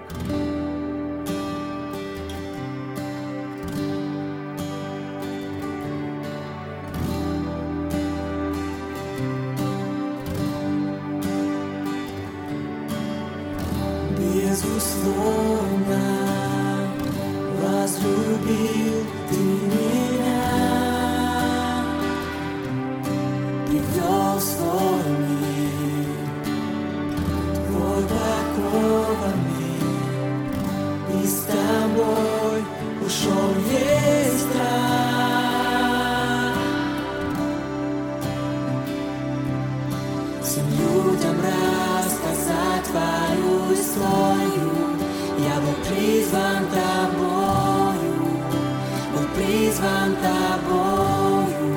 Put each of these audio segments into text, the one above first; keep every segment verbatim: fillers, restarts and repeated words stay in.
Безусловно, возлюбил Ты меня, привел в свой мир, Твой покованный, и с Тобой ушел весь страх. Всем людям рассказать Твою историю. Я был призван Тобою, был призван Тобою,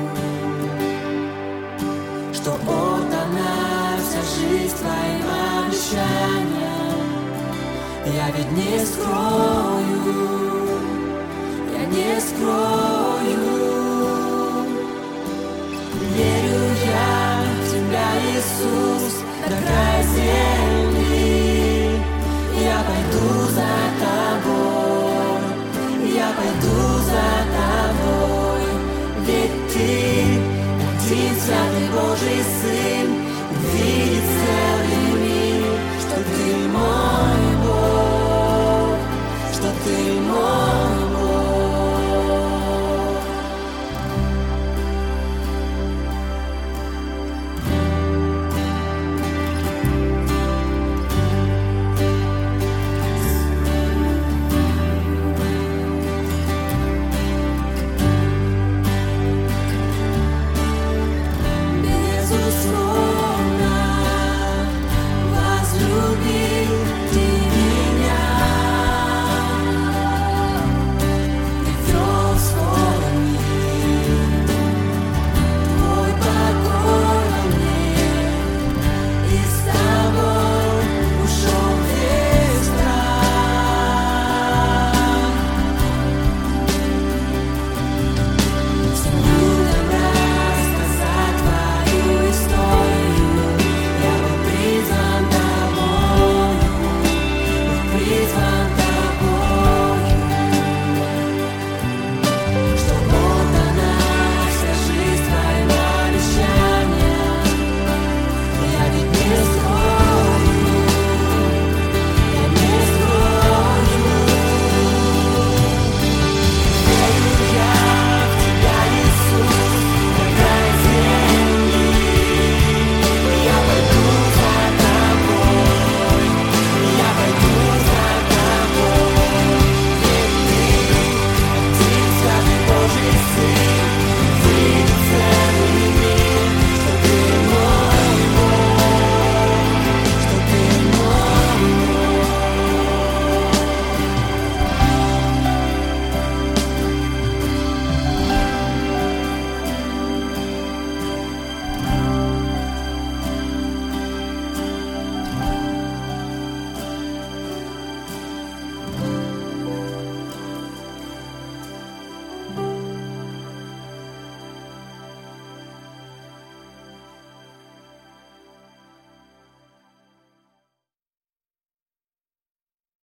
что отдана вся жизнь Твоим обещаниям. Я ведь не скрою, я не скрою. Верю я в Тебя, Иисус.